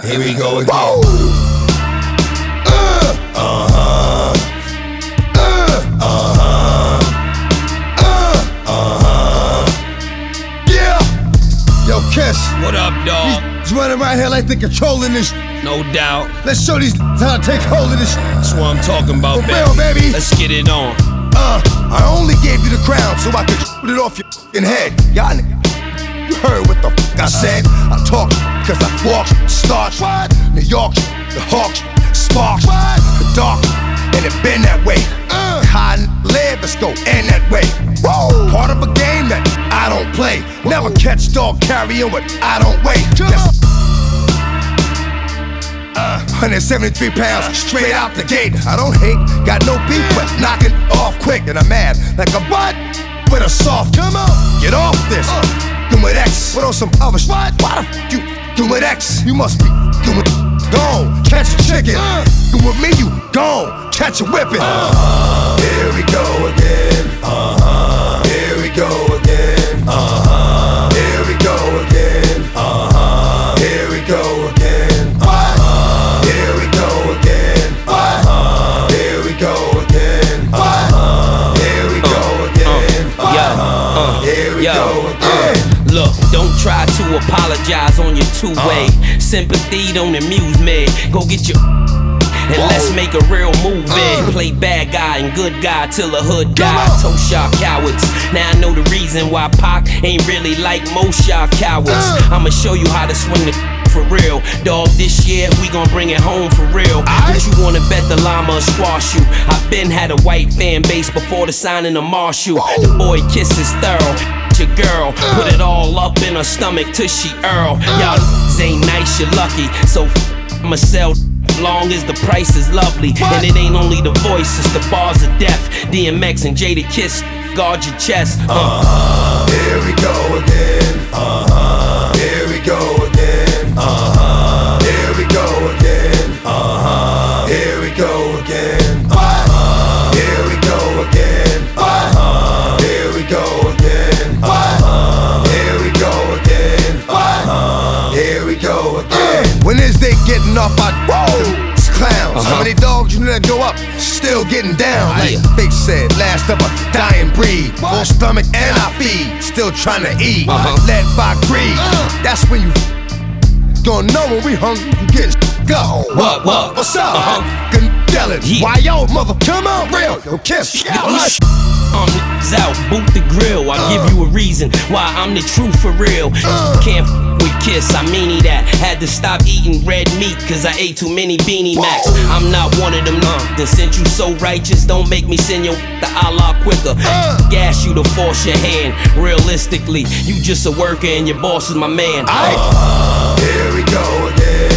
Here we go again. Yeah. Yo, Kiss. What up, dawg? He's running around here like they're controlling this. No doubt. Let's show these how to take hold of this. That's what I'm talking about, For real, baby. Let's get it on. I only gave you the crown so I could put it off your f***ing head. Y'all you heard what the f*** I said. I talk cause I walk, starch. New York, the Hawks, sparks, the dark, and it been that way. How I live, let's go end that way. Part of a game that I don't play. Never catch dog carrying what I don't weigh. 173 pounds straight out the gate. I don't hate, got no beef, but knocking off quick. And I'm mad like a butt with a soft. Come on, get off this. Doing with X, but on some other shit. Why the f you doing with X? You must be doing gone, catch a chicken. Doing with me, you gone, catch a whipping. Here we go again. Here we go again. Here we go again. Here we go again. Here we go again. Here we go again. Here we go again. Here we go again. Look, don't try to apologize on your two-way. Sympathy don't amuse me. Go get your and let's make a real movie. Play bad guy and good guy till the hood die. Toast y'all cowards. Now I know the reason why Pac ain't really like most y'all cowards. I'ma show you how to swing the for real. Dog, this year we gon' bring it home for real. But you wanna bet the llama or squash you. I been had a white fan base before the signing of Marshall. The boy kisses thorough. Your girl, put it all up in her stomach till she Earl. Y'all ain't nice, you're lucky. So I'ma sell long as the price is lovely. And it ain't only the voice, it's the bars of death. DMX and Jada Kiss, guard your chest. Here we go again. Here we go again. Here we go again. Here we go again. Here we go again. Here we go again. Here we go again. Here we go again. When is they getting off our clowns? How many dogs you let go up? Still getting down. Like Fake said, last of a dying breed. Full stomach and I feed. Still trying to eat. Led by greed. That's when you gonna know when we hungry. You getting go. What? What's up? Yelling. Why yo, mother? Come on, real. Yo, Kiss. Niggas out, boot the grill. I'll give you a reason why I'm the truth for real. Can't with Kiss, I meanie that. Had to stop eating red meat cause I ate too many Beanie Macs. I'm not one of them then since you so righteous, don't make me send you the Allah quicker. Gas you to force your hand. Realistically, you just a worker and your boss is my man. Here we go again.